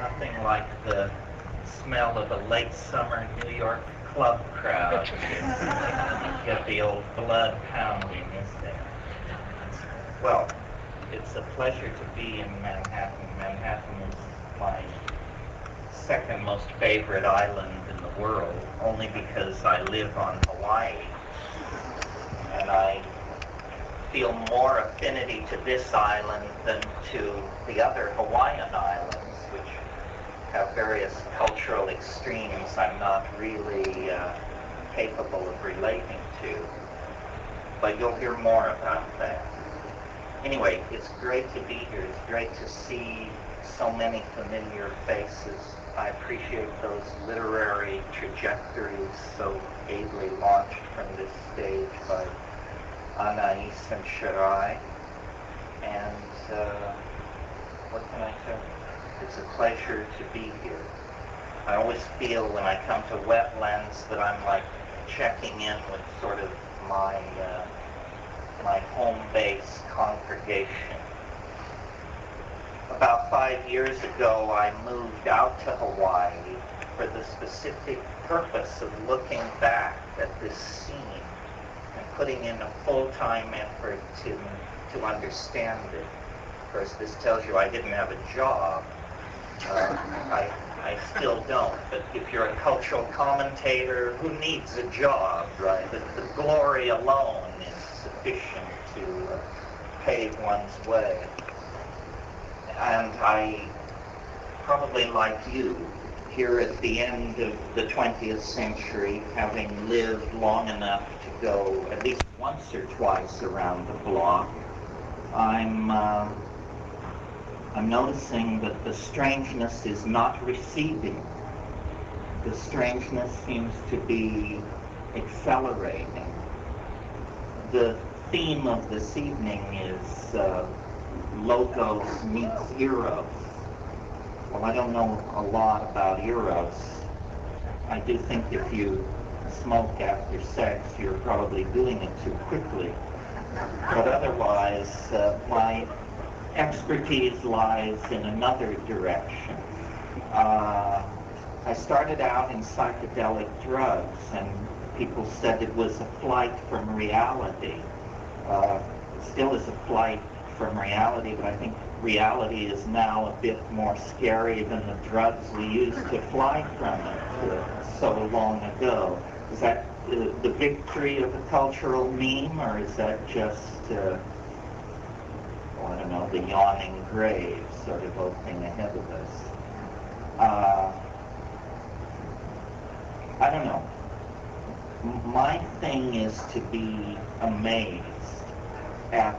nothing like the smell of a late summer New York club crowd. You get the old blood pounding, isn't it? Well, it's a pleasure to be in Manhattan. Manhattan is my second most favorite island in the world, only because I live on Hawaii. And I feel more affinity to this island than to the other Hawaiian islands, which have various cultural extremes I'm not really capable of relating to. But you'll hear more about that. Anyway, it's great to be here. It's great to see so many familiar faces. I appreciate those literary trajectories so ably launched from this stage by Anais and Shirai. And what can I tell you? It's a pleasure to be here. I always feel when I come to Wetlands that I'm like checking in with sort of my home base congregation. About 5 years ago, I moved out to Hawaii for the specific purpose of looking back at this scene and putting in a full-time effort to understand it. Of course, this tells you I didn't have a job. I still don't, but if you're a cultural commentator, who needs a job, right? The glory alone is sufficient to pave one's way. And I, probably like you, here at the end of the 20th century, having lived long enough to go at least once or twice around the block, I'm noticing that the strangeness is not receding. The strangeness seems to be accelerating. The theme of this evening is Logos meets Eros. Well, I don't know a lot about Eros. I do think if you smoke after sex, you're probably doing it too quickly. But otherwise, my expertise lies in another direction. I started out in psychedelic drugs, and people said it was a flight from reality. It still is a flight from reality, but I think reality is now a bit more scary than the drugs we used to fly from it so long ago. Is that the victory of a cultural meme, or is that just, I don't know, the yawning grave sort of opening ahead of us? I don't know. My thing is to be amazed at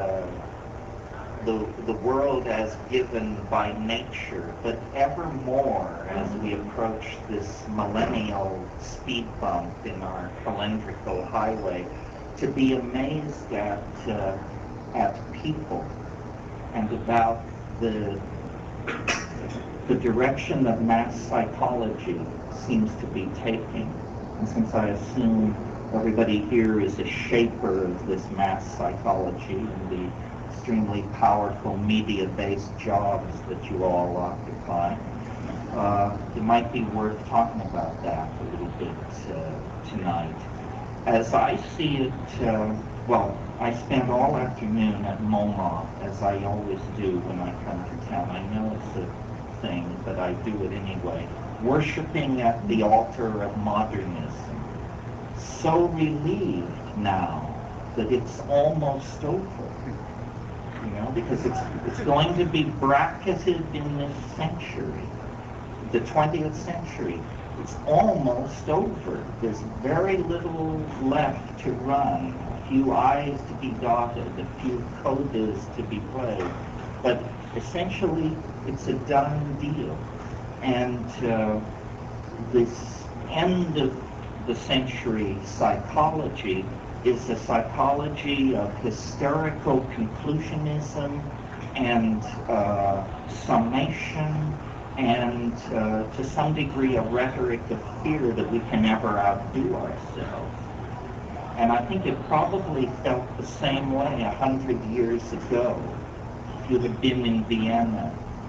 the world as given by nature, but ever more as we approach this millennial speed bump in our cylindrical highway, to be amazed at people and about the direction that mass psychology seems to be taking. And since I assume everybody here is a shaper of this mass psychology and the extremely powerful media-based jobs that you all occupy, it might be worth talking about that a little bit tonight. As I see it, I spend all afternoon at MoMA, as I always do when I come to town. I know it's a thing, but I do it anyway. Worshiping at the altar of modernism. So relieved now that it's almost over. You know, because it's going to be bracketed in this century, the 20th century. It's almost over. There's very little left to run, a few I's to be dotted, a few codas to be played, but essentially it's a done deal. And this end of the century psychology is a psychology of hysterical conclusionism and summation and to some degree a rhetoric of fear that we can never outdo ourselves. And I think it probably felt the same way 100 years ago. If you had been in Vienna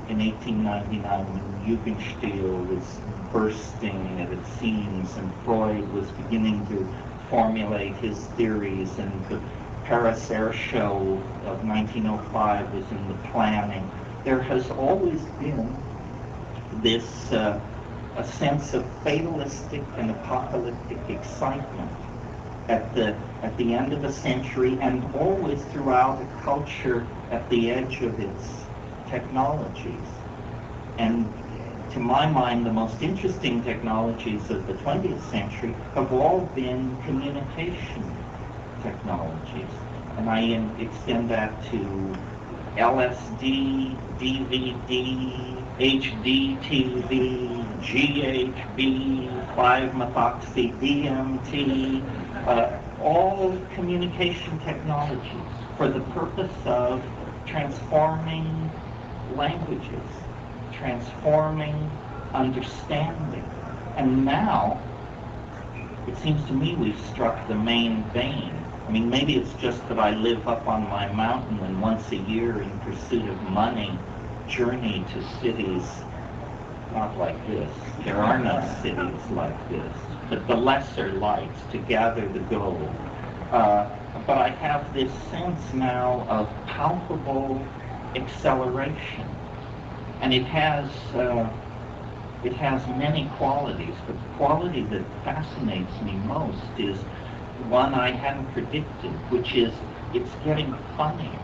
in 1899 when Jugendstil was bursting at its seams and Freud was beginning to formulate his theories, and the Paris Air Show of 1905 was in the planning. There has always been this a sense of fatalistic and apocalyptic excitement at the end of a century, and always throughout a culture at the edge of its technologies. And to my mind, the most interesting technologies of the 20th century have all been communication technologies. And I extend that to LSD, DVD, HD TV, GHB, 5-methoxy-DMT, all communication technologies for the purpose of transforming languages, transforming understanding. And now, it seems to me we've struck the main vein. I mean, maybe it's just that I live up on my mountain and once a year in pursuit of money journey to cities not like this. There are no cities like this, but the lesser lights to gather the gold. But I have this sense now of palpable acceleration, and it has many qualities, but the quality that fascinates me most is one I hadn't predicted, which is it's getting funnier.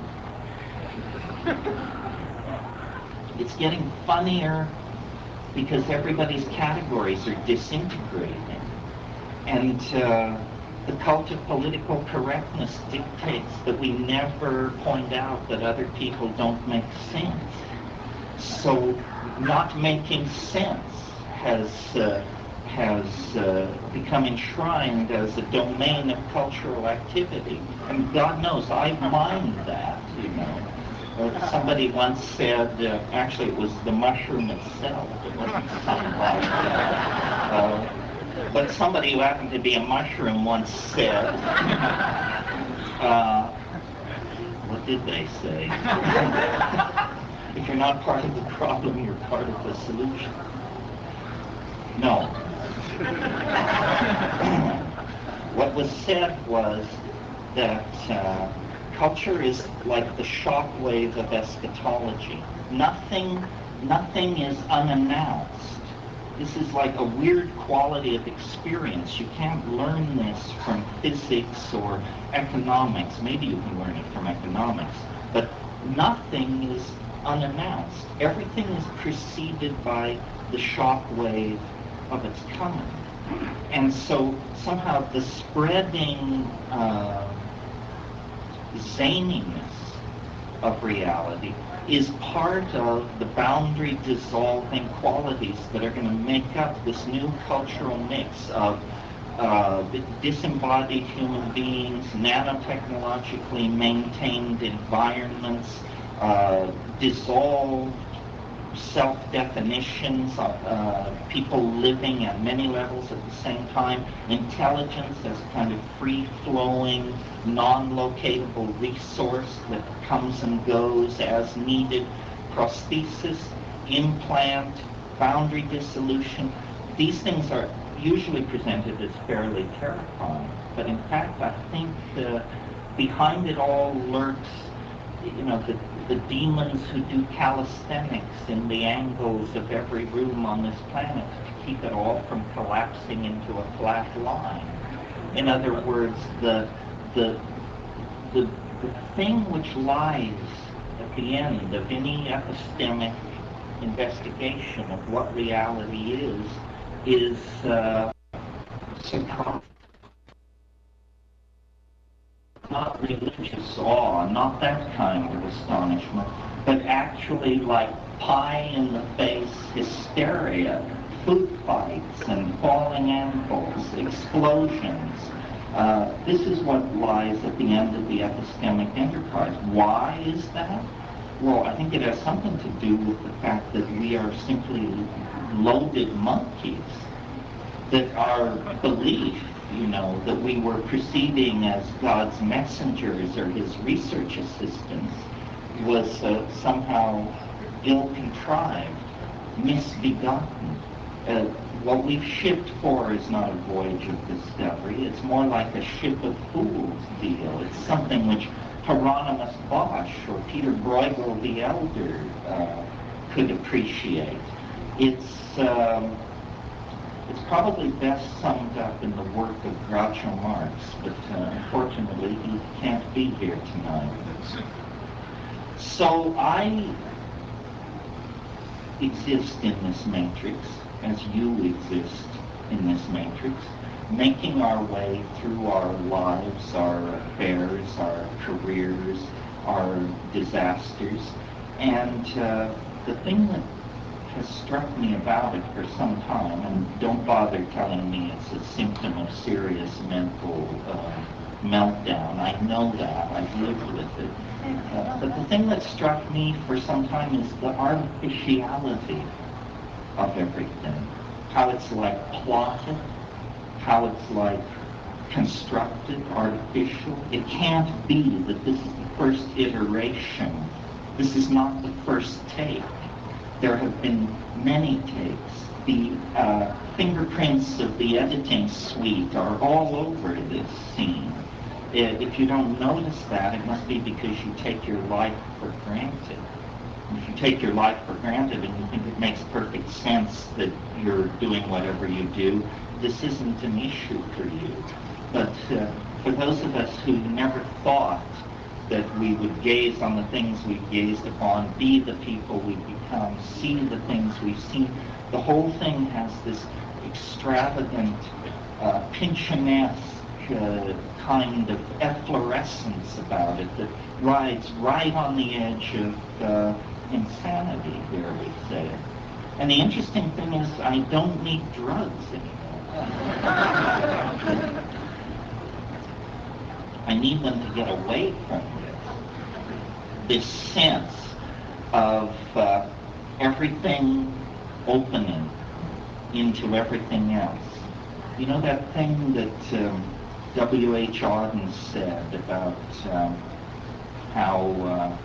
It's getting funnier because everybody's categories are disintegrating. And the cult of political correctness dictates that we never point out that other people don't make sense. So not making sense has become enshrined as a domain of cultural activity. And God knows, I mind that, you know. Somebody once said, actually it was the mushroom itself, it wasn't something like that. But somebody who happened to be a mushroom once said, what did they say? If you're not part of the problem, you're part of the solution. No. What was said was that culture is like the shock wave of eschatology. Nothing is unannounced. This is like a weird quality of experience. You can't learn this from physics or economics. Maybe you can learn it from economics, but nothing is unannounced. Everything is preceded by the shock wave of its coming. And so somehow the spreading zaniness of reality is part of the boundary dissolving qualities that are going to make up this new cultural mix of disembodied human beings, nanotechnologically maintained environments, dissolved self-definitions, people living at many levels at the same time, intelligence as a kind of free-flowing, non-locatable resource that comes and goes as needed, prosthesis, implant, boundary dissolution. These things are usually presented as fairly terrifying, but in fact I think behind it all lurks, you know, the demons who do calisthenics in the angles of every room on this planet to keep it all from collapsing into a flat line. In other words, the thing which lies at the end of any epistemic investigation of what reality is subconscious. Not religious awe, not that kind of astonishment, but actually like pie-in-the-face hysteria, food fights and falling anvils, explosions. This is what lies at the end of the epistemic enterprise. Why is that? Well, I think it has something to do with the fact that we are simply loaded monkeys, that our belief, you know, that we were proceeding as God's messengers or his research assistants was somehow ill-contrived, misbegotten. What we've shipped for is not a voyage of discovery. It's more like a ship of fools deal. It's something which Hieronymus Bosch or Peter Bruegel the Elder could appreciate. It's probably best summed up in the work of Groucho Marx, but unfortunately he can't be here tonight. So I exist in this matrix, as you exist in this matrix, making our way through our lives, our affairs, our careers, our disasters. And the thing that has struck me about it for some time, and don't bother telling me it's a symptom of serious mental meltdown. I know that. I've lived with it. But the thing that struck me for some time is the artificiality of everything. How it's like plotted, how it's like constructed, artificial. It can't be that this is the first iteration. This is not the first take. There have been many takes. The fingerprints of the editing suite are all over this scene. If you don't notice that, it must be because you take your life for granted. If you take your life for granted and you think it makes perfect sense that you're doing whatever you do, this isn't an issue for you. But for those of us who never thought that we would gaze on the things we've gazed upon, be the people we've become, see the things we've seen, the whole thing has this extravagant, Pynchonesque kind of efflorescence about it that rides right on the edge of insanity, dare we say. And the interesting thing is, I don't need drugs anymore. I need them to get away from this sense of everything opening into everything else. You know that thing that W.H. Auden said about how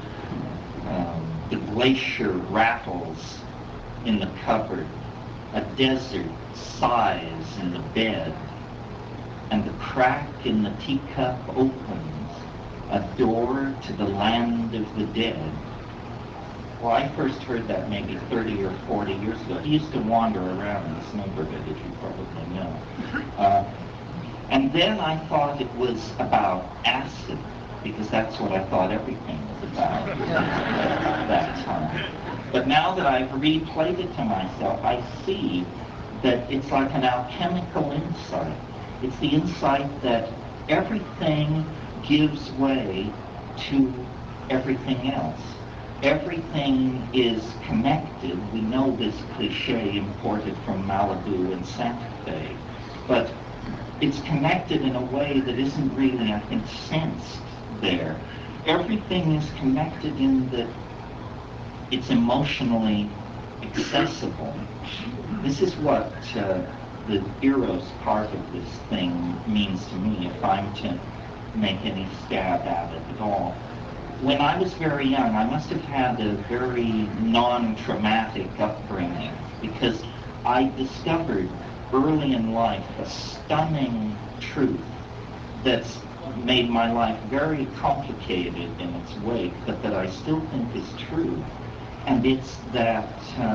the glacier rattles in the cupboard, a desert sighs in the bed, and the crack in the teacup opens, a door to the land of the dead. Well, I first heard that maybe 30 or 40 years ago. He used to wander around this neighborhood, as you probably know. And then I thought it was about acid, because that's what I thought everything was about at that time. But now that I've replayed it to myself, I see that it's like an alchemical insight. It's the insight that everything gives way to everything else. Everything is connected. We know this cliche imported from Malibu and Santa Fe, but it's connected in a way that isn't really, I think, sensed there. Everything is connected in that it's emotionally accessible. This is what the Eros part of this thing means to me, if I'm to make any stab at it at all. When I was very young, I must have had a very non-traumatic upbringing, because I discovered early in life a stunning truth that's made my life very complicated in its wake, but that I still think is true. And it's that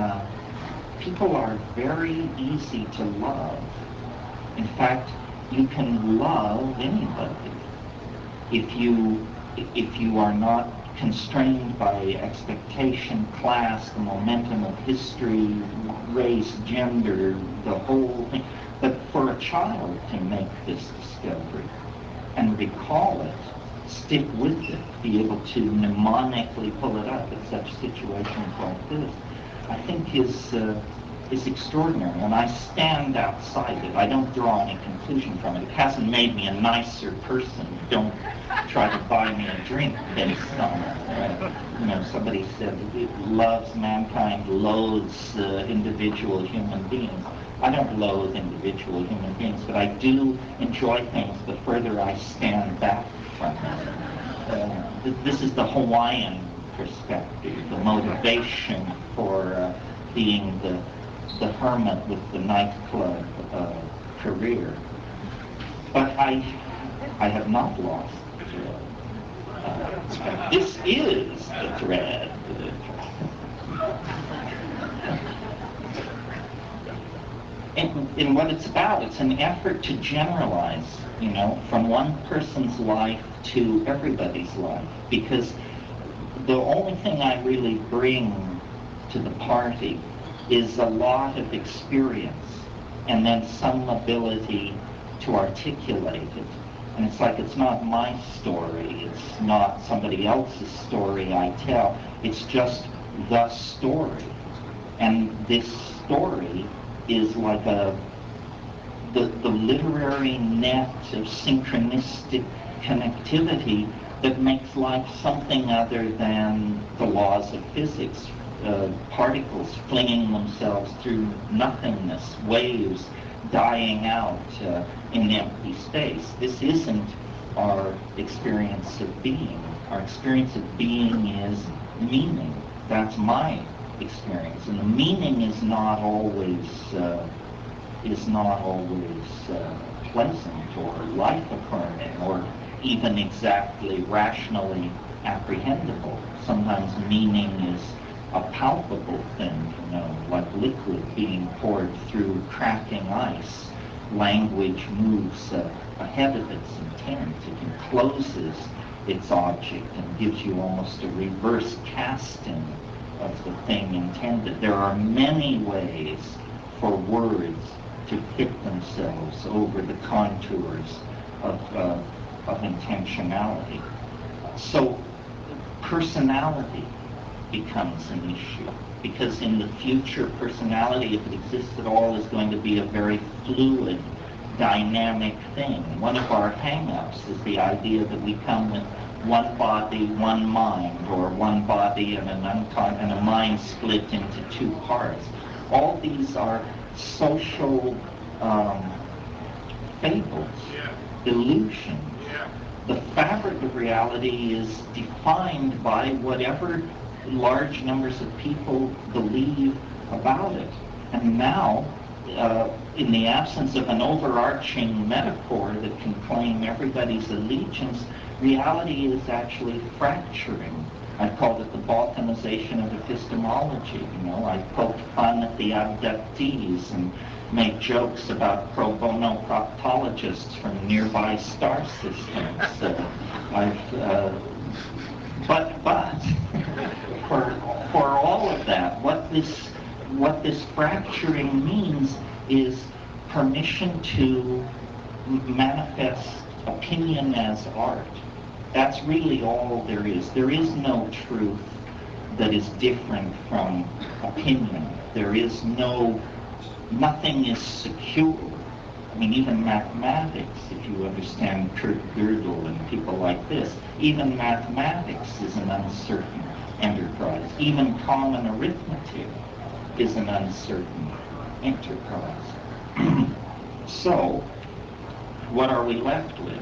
people are very easy to love. In fact, you can love anybody if you are not constrained by expectation, class, the momentum of history, race, gender, the whole thing. But for a child to make this discovery and recall it, stick with it, be able to mnemonically pull it up in such situations like this, I think is extraordinary. And I stand outside it. I don't draw any conclusion from it. It hasn't made me a nicer person. Don't try to buy me a drink based on it. You know, somebody said it loves mankind, loathes individual human beings. I don't loathe individual human beings, but I do enjoy things the further I stand back from them. This is the Hawaiian perspective, the motivation for being the hermit with the nightclub career. But I have not lost the thread. This is the thread. And what it's about, it's an effort to generalize, from one person's life to everybody's life. Because the only thing I really bring to the party is a lot of experience and then some ability to articulate it. And it's like, it's not my story, it's not somebody else's story I tell, it's just the story. And this story is like the literary net of synchronistic connectivity that makes life something other than the laws of physics. Particles flinging themselves through nothingness, waves dying out in empty space. This isn't our experience of being. Our experience of being is meaning. That's my experience, and the meaning is not always pleasant or life-affirming or even exactly rationally apprehendable. Sometimes meaning is a palpable thing, like liquid being poured through cracking ice. Language moves ahead of its intent. It encloses its object and gives you almost a reverse casting of the thing intended. There are many ways for words to fit themselves over the contours of intentionality. So personality becomes an issue, because in the future, personality, if it exists at all, is going to be a very fluid, dynamic thing. One of our hang-ups is the idea that we come with one body, one mind, or one body and a mind split into two parts. All these are social fables, illusions. The fabric of reality is defined by whatever large numbers of people believe about it. And now, in the absence of an overarching metaphor that can claim everybody's allegiance, reality is actually fracturing. I called it the balkanization of epistemology. I poke fun at the abductees and make jokes about pro bono proctologists from nearby star systems. But for all of that, what this fracturing means is permission to manifest opinion as art. That's really all there is. There is no truth that is different from opinion. There is nothing is secure. I mean, even mathematics, if you understand Kurt Gödel and people like this, even mathematics is an uncertain enterprise. Even common arithmetic is an uncertain enterprise. So, what are we left with?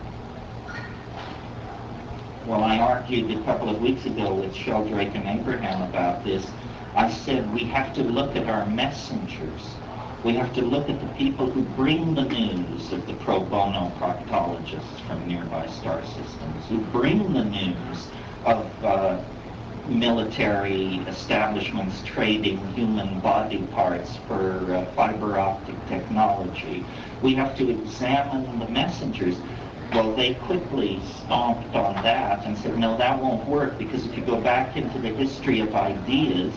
Well, I argued a couple of weeks ago with Sheldrake and Abraham about this. I said we have to look at our messengers. We have to look at the people who bring the news of the pro bono proctologists from nearby star systems, who bring the news of military establishments trading human body parts for fiber optic technology. We have to examine the messengers. Well, they quickly stomped on that and said, no, that won't work, because if you go back into the history of ideas,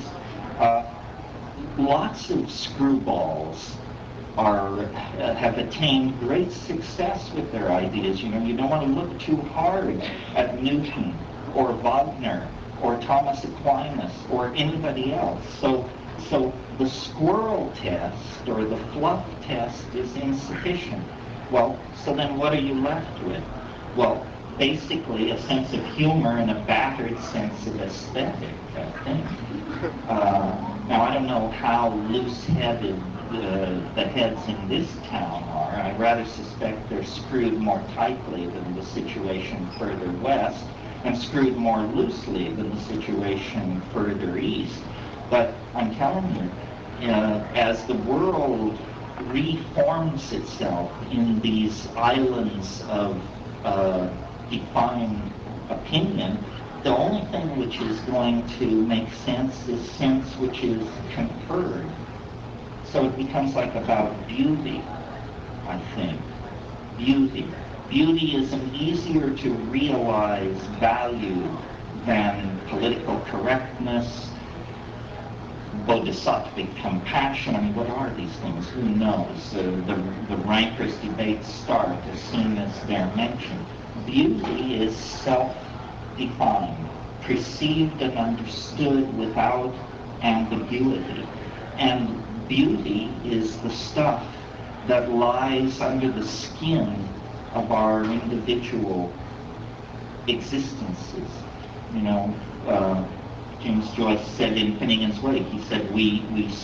lots of screwballs have attained great success with their ideas. You don't want to look too hard at Newton or Wagner or Thomas Aquinas or anybody else. So the squirrel test or the fluff test is insufficient. Well, so then what are you left with? Well, basically a sense of humor and a battered sense of aesthetic, I think. Now, I don't know how loose-headed the heads in this town are. I rather suspect they're screwed more tightly than the situation further west. and screwed more loosely than the situation further east. But I'm telling you, as the world reforms itself in these islands of defined opinion, the only thing which is going to make sense is sense which is conferred. So it becomes like about beauty, I think. Beauty. Beauty is an easier to realize value than political correctness, bodhisattvic compassion. I mean, what are these things? Who knows? The rancorous debates start as soon as they're mentioned. Beauty is self-defined, perceived and understood without ambiguity. And beauty is the stuff that lies under the skin of our individual existences. You know, James Joyce said in Finnegan's Wake, he said, we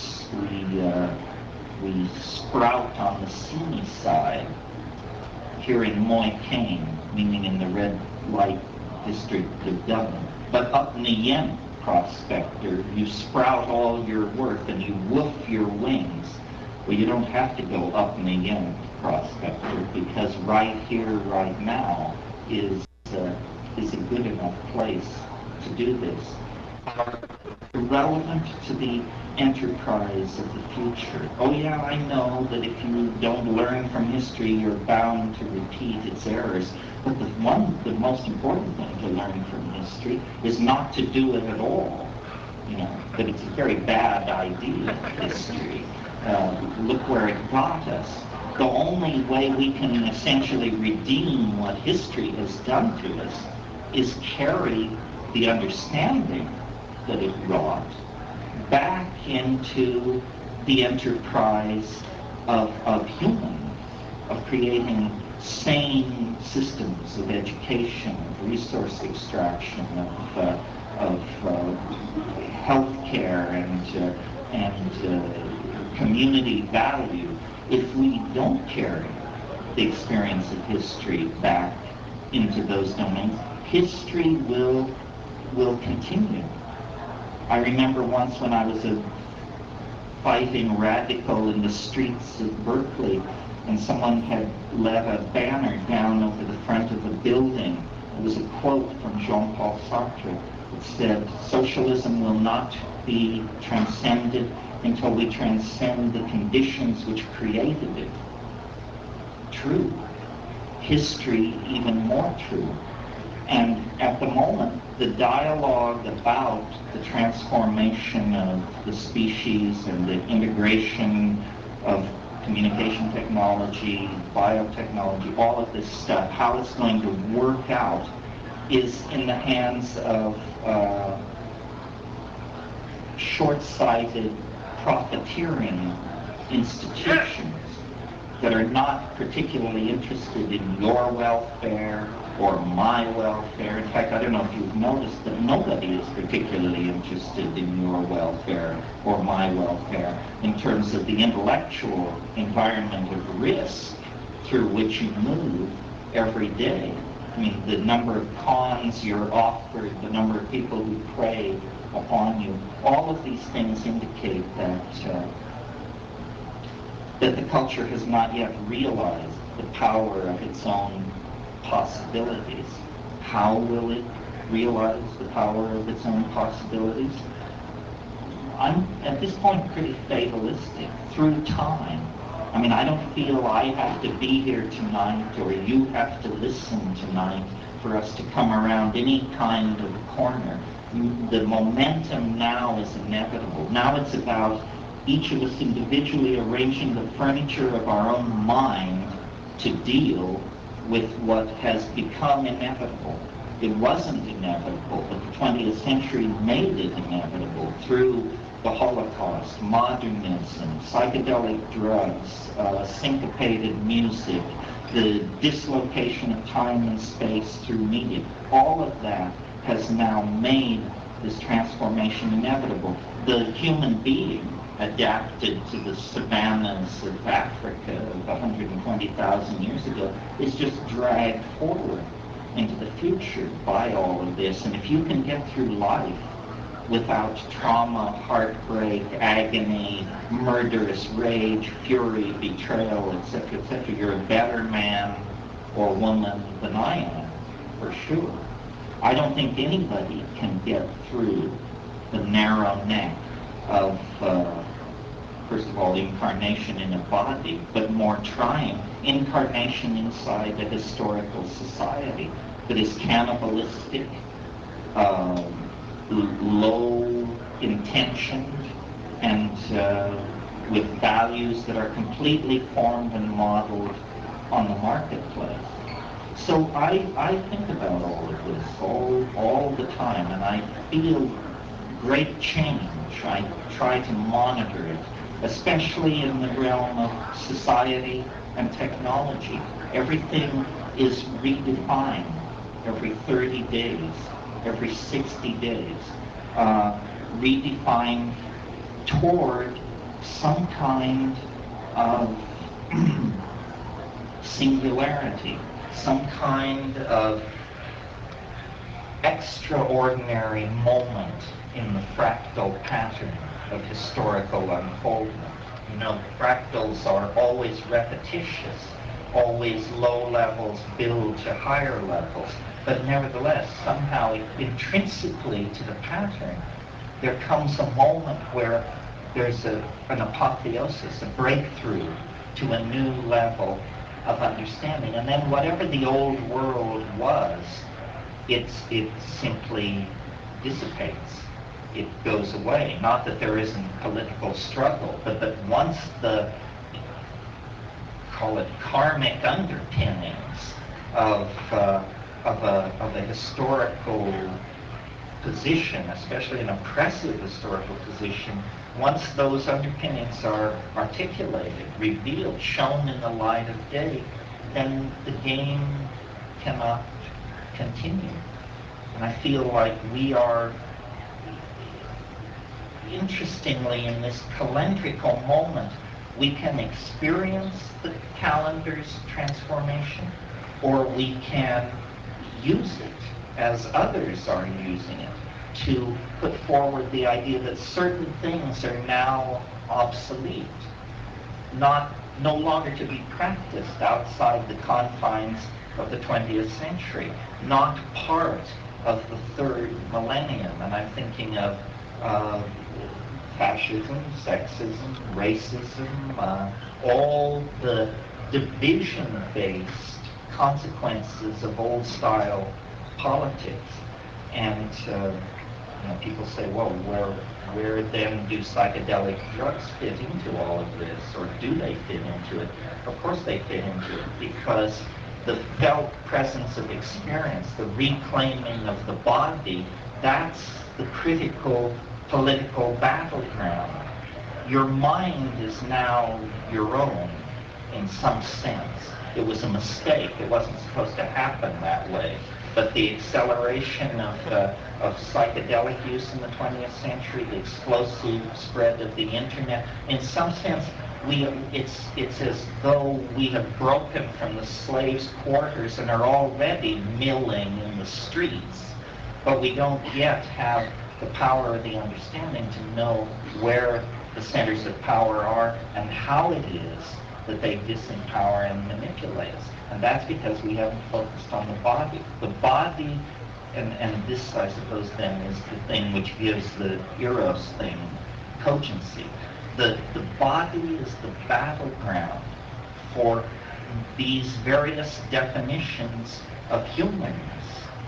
sprout on the seamy side here in Moy Cane, meaning in the red light district of Dublin. But up in the Yen Prospector, you sprout all your worth and you woof your wings. Well, you don't have to go up in the Yen Prospector, because right here, right now is a good enough place to do this. Relevant to the enterprise of the future. Oh yeah, I know that if you don't learn from history, you're bound to repeat its errors. But the most important thing to learn from history is not to do it at all. You know, that it's a very bad idea, history. Look where it got us. The only way we can essentially redeem what history has done to us is carry the understanding that it wrought back into the enterprise of human, of creating sane systems of education, of resource extraction, of healthcare and community value. If we don't carry the experience of history back into those domains, history will continue. I remember once when I was a fighting radical in the streets of Berkeley, and someone had let a banner down over the front of a building. It was a quote from Jean-Paul Sartre. It said, "Socialism will not be transcended until we transcend the conditions which created it." True. History, even more true. And at the moment, the dialogue about the transformation of the species and the integration of communication technology, biotechnology, all of this stuff, how it's going to work out, is in the hands of short-sighted, profiteering institutions that are not particularly interested in your welfare or my welfare. In fact, I don't know if you've noticed that nobody is particularly interested in your welfare or my welfare in terms of the intellectual environment of risk through which you move every day. I mean, the number of cons you're offered, the number of people who prey upon you, all of these things indicate that the culture has not yet realized the power of its own possibilities. How will it realize the power of its own possibilities? I'm, at this point, pretty fatalistic. Through time. I mean, I don't feel I have to be here tonight or you have to listen tonight for us to come around any kind of corner. The momentum now is inevitable. Now it's about each of us individually arranging the furniture of our own mind to deal with what has become inevitable. It wasn't inevitable, but the 20th century made it inevitable through the Holocaust, modernism, psychedelic drugs, syncopated music, the dislocation of time and space through media. All of that has now made this transformation inevitable. The human being adapted to the savannas of Africa of 120,000 years ago is just dragged forward. into the future by all of this. And if you can get through life without trauma, heartbreak, agony, murderous rage, fury, betrayal, etc., etc., you're a better man or woman than I am, for sure. I don't think anybody can get through the narrow neck of, first of all, incarnation in a body, but more trying, incarnation inside a historical society that is cannibalistic, low intentioned, and with values that are completely formed and modeled on the marketplace. So I think about all of this all the time, and I feel great change. I try to monitor it, especially in the realm of society and technology. Everything is redefined every 30 days, every 60 days, redefined toward some kind of singularity, some kind of extraordinary moment in the fractal pattern of historical unfoldment. You know, fractals are always repetitious, always low levels build to higher levels, but nevertheless, somehow intrinsically to the pattern, there comes a moment where there's an apotheosis, a breakthrough to a new level of understanding. And then whatever the old world was, it simply dissipates. It goes away. Not that there isn't political struggle, but that once the, call it karmic underpinnings of a historical position, especially an oppressive historical position, once those underpinnings are articulated, revealed, shown in the light of day, then the game cannot continue. And I feel like we are, interestingly, in this calendrical moment, we can experience the calendar's transformation, or we can use it as others are using it to put forward the idea that certain things are now obsolete, no longer to be practiced outside the confines of the 20th century, not part of the third millennium. And I'm thinking of fascism, sexism, racism, all the division-based consequences of old-style politics. And people say, well, where then do psychedelic drugs fit into all of this, or do they fit into it? Of course they fit into it, because the felt presence of experience, the reclaiming of the body, that's the critical political battleground. Your mind is now your own in some sense. It was a mistake. It wasn't supposed to happen that way. But the acceleration of psychedelic use in the 20th century, the explosive spread of the internet, in some sense, it's as though we have broken from the slaves' quarters and are already milling in the streets. But we don't yet have the power or the understanding to know where the centers of power are and how it is that they disempower and manipulate us. And that's because we haven't focused on the body. The body, and this, I suppose, then is the thing which gives the Eros thing cogency. The body is the battleground for these various definitions of humanness,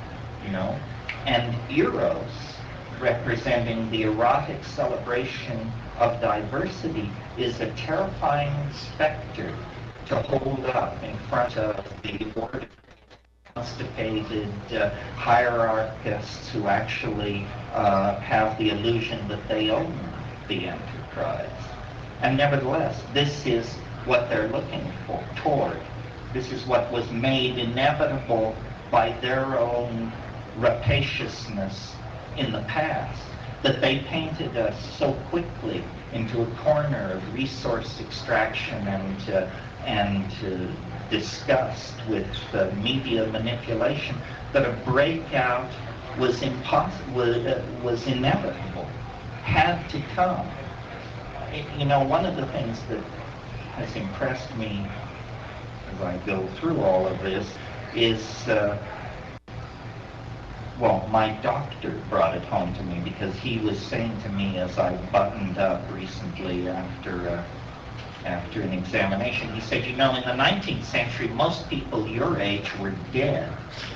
and Eros, representing the erotic celebration of diversity, is a terrifying specter to hold up in front of the ordered, constipated hierarchists who actually have the illusion that they own the enterprise. And nevertheless, this is what they're looking toward. This is what was made inevitable by their own rapaciousness in the past, that they painted us so quickly into a corner of resource extraction and disgust with media manipulation, that a breakout was was inevitable, had to come. You know, one of the things that has impressed me as I go through all of this is, well, my doctor brought it home to me, because he was saying to me as I buttoned up recently after an examination, he said, you know, in the 19th century, most people your age were dead.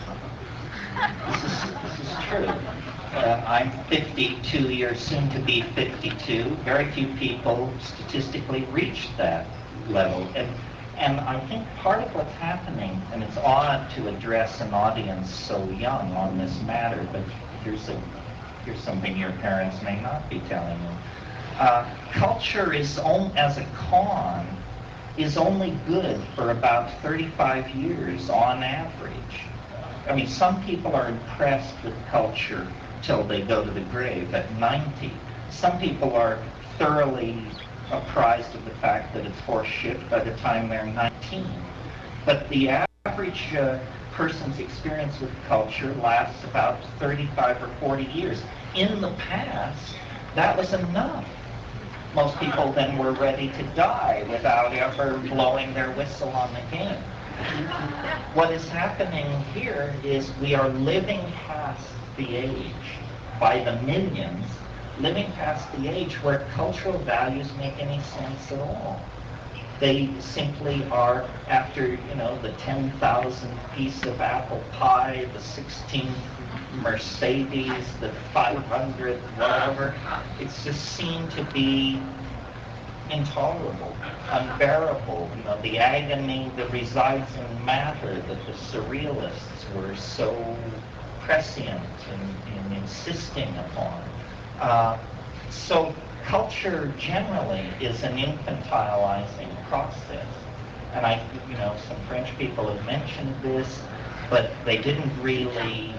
This is true. I'm 52 years, soon to be 52. Very few people statistically reach that level. And I think part of what's happening, and it's odd to address an audience so young on this matter, but here's something your parents may not be telling you. Culture is, as a con, is only good for about 35 years on average. I mean, some people are impressed with culture till they go to the grave at 90. Some people are thoroughly apprised of the fact that it's horse shit by the time they're 19. But the average person's experience with culture lasts about 35 or 40 years. In the past, that was enough. Most people then were ready to die without ever blowing their whistle on the game. What is happening here is we are living past the age, by the millions, living past the age where cultural values make any sense at all. They simply are, after, you know, the 10,000th piece of apple pie, the 16th Mercedes, the 500th whatever, it's just seen to be intolerable, unbearable. You know, the agony that resides in matter that the surrealists were so prescient in insisting upon. So culture generally is an infantilizing process. And some French people have mentioned this, but they didn't really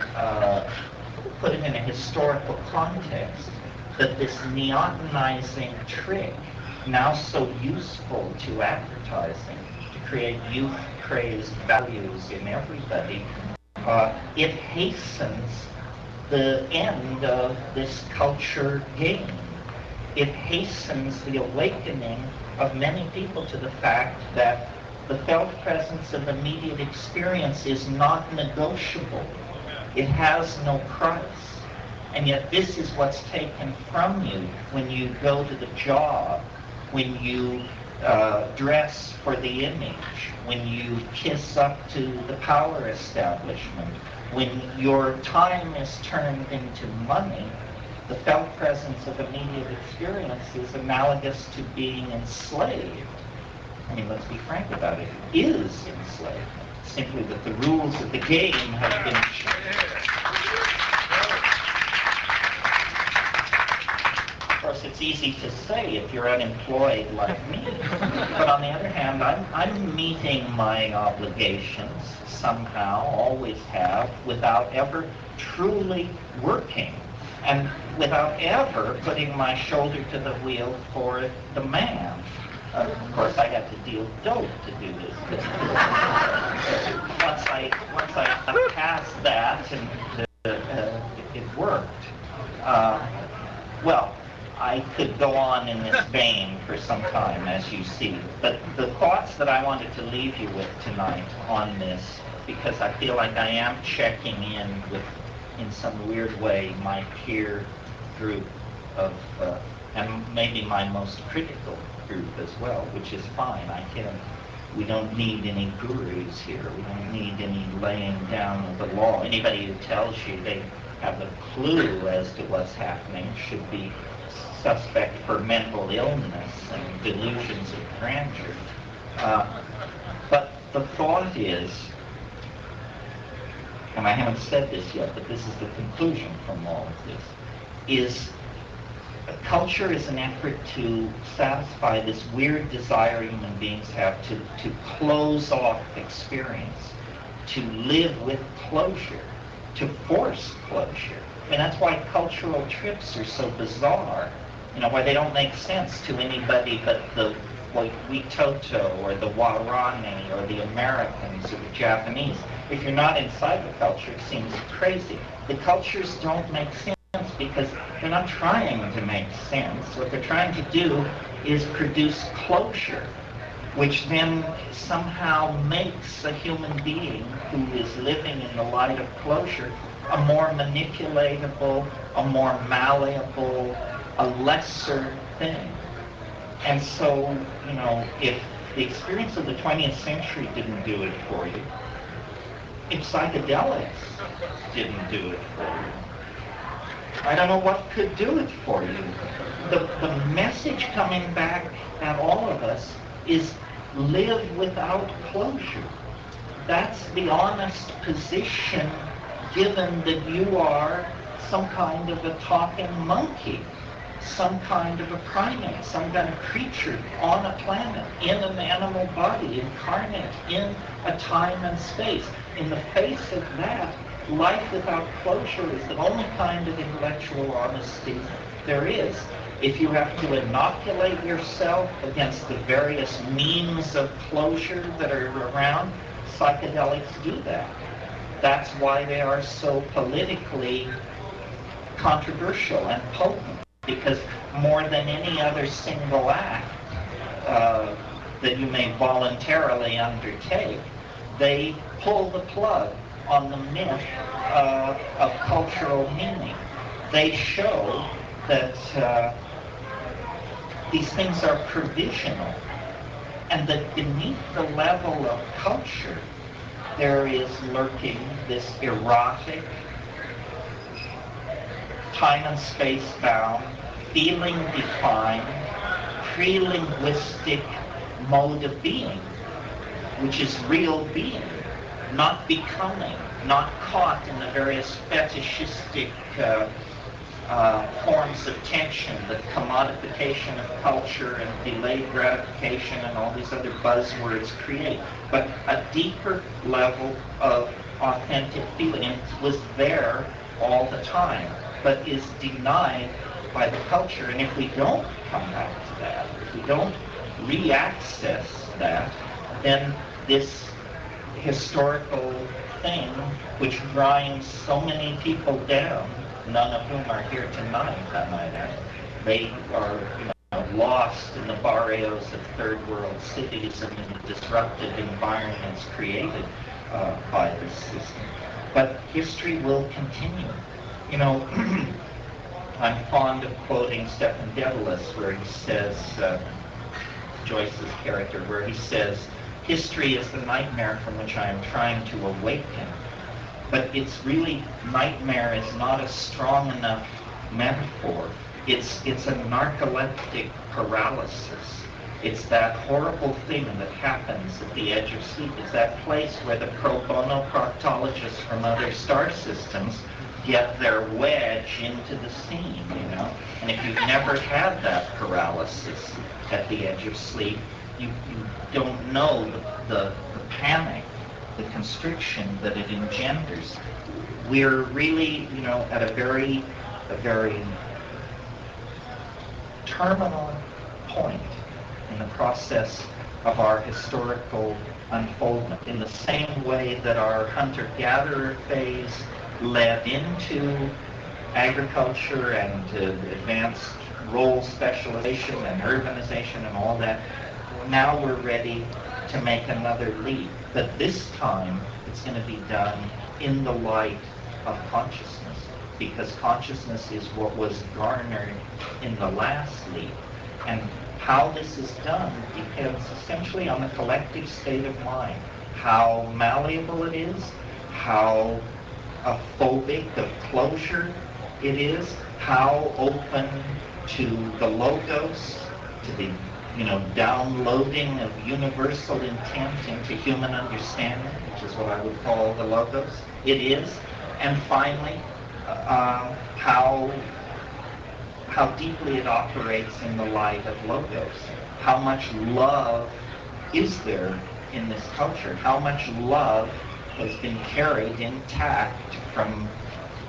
put it in a historical context, that this neotenizing trick, now so useful to advertising, to create youth-crazed values in everybody, it hastens the end of this culture game. It hastens the awakening of many people to the fact that the felt presence of immediate experience is not negotiable. It has no price. And yet this is what's taken from you when you go to the job, when you dress for the image, when you kiss up to the power establishment, when your time is turned into money. The felt presence of immediate experience is analogous to being enslaved. I mean, let's be frank about it. It is enslavement. Simply that the rules of the game have been changed. Of course, it's easy to say if you're unemployed like me. But on the other hand, I'm meeting my obligations somehow, always have, without ever truly working. And without ever putting my shoulder to the wheel for the man. Of course, I had to deal dope to do this. Once I passed that, and it worked. Well, I could go on in this vein for some time, as you see. But the thoughts that I wanted to leave you with tonight on this, because I feel like I am checking in with, in some weird way, my peer group of, and maybe my most critical group as well, which is fine. We don't need any gurus here. We don't need any laying down of the law. Anybody who tells you they have a clue as to what's happening should be suspect for mental illness and delusions of grandeur. But the thought is, and I haven't said this yet, but this is the conclusion from all of this, is culture is an effort to satisfy this weird desire human beings have to close off experience, to live with closure, to force closure. I mean, that's why cultural trips are so bizarre. where they don't make sense to anybody but the Witoto or the Warani or the Americans or the Japanese. If you're not inside the culture, it seems crazy. The cultures don't make sense because they're not trying to make sense. What they're trying to do is produce closure, which then somehow makes a human being who is living in the light of closure a more manipulatable, a more malleable, a lesser thing. And so, if the experience of the 20th century didn't do it for you, if psychedelics didn't do it for you, I don't know what could do it for you. The message coming back at all of us is live without closure. That's the honest position, given that you are some kind of a talking monkey, some kind of a primate, some kind of creature on a planet, in an animal body, incarnate in a time and space. In the face of that, life without closure is the only kind of intellectual honesty there is. If you have to inoculate yourself against the various means of closure that are around, psychedelics do that. That's why they are so politically controversial and potent, because more than any other single act that you may voluntarily undertake, they pull the plug on the myth of cultural meaning. They show that these things are provisional, and that beneath the level of culture, there is lurking this erotic, time and space bound, feeling defined, pre-linguistic mode of being, which is real being, not becoming, not caught in the various fetishistic forms of tension, the commodification of culture and delayed gratification and all these other buzzwords create, but a deeper level of authentic feeling. And it was there all the time, but is denied by the culture. And if we don't come back to that, if we don't re-access that, then this historical thing, which grinds so many people down, none of whom are here tonight, I might add. They are lost in the barrios of third world cities and in the disruptive environments created by this system. But history will continue. I'm fond of quoting Stephen Dedalus, where he says, Joyce's character, where he says, history is the nightmare from which I am trying to awaken. But it's really, nightmare is not a strong enough metaphor. It's a narcoleptic paralysis. It's that horrible thing that happens at the edge of sleep. It's that place where the pro bono proctologists from other star systems get their wedge into the scene, And if you've never had that paralysis at the edge of sleep, you don't know the panic, the constriction that it engenders. We're really, at a very terminal point in the process of our historical unfoldment. In the same way that our hunter-gatherer phase led into agriculture and advanced role specialization and urbanization and all that, now we're ready to make another leap. But this time, it's going to be done in the light of consciousness, because consciousness is what was garnered in the last leap. And how this is done depends essentially on the collective state of mind, how malleable it is, how phobic of closure it is, how open to the logos, to the downloading of universal intent into human understanding, which is what I would call the logos, it is. And finally, how deeply it operates in the light of logos. How much love is there in this culture? How much love has been carried intact from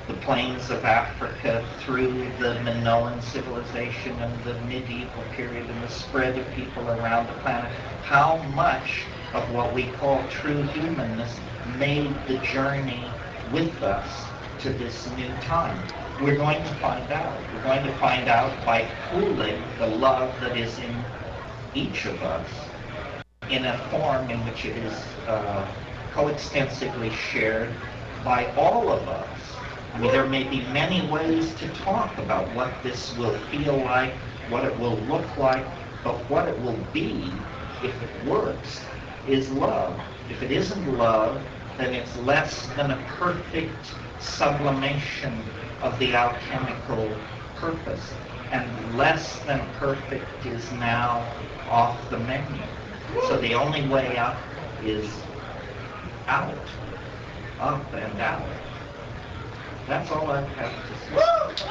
the plains of Africa through the Minoan civilization and the medieval period and the spread of people around the planet, how much of what we call true humanness made the journey with us to this new time. We're going to find out. We're going to find out by pooling the love that is in each of us in a form in which it is coextensively shared by all of us. I mean, there may be many ways to talk about what this will feel like, what it will look like, but what it will be, if it works, is love. If it isn't love, then it's less than a perfect sublimation of the alchemical purpose. And less than perfect is now off the menu. So the only way up is out. Up and out. That's all I have to say.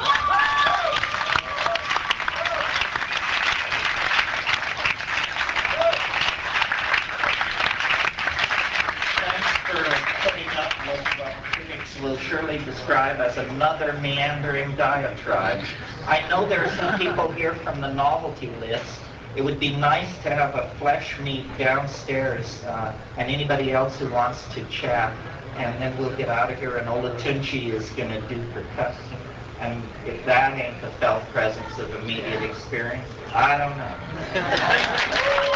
Thanks for putting up with what critics will surely describe as another meandering diatribe. I know there are some people here from the novelty list. It would be nice to have a flesh meet downstairs, and anybody else who wants to chat. And then we'll get out of here, and Olatunji is going to do percussion. And if that ain't the felt presence of immediate experience, I don't know.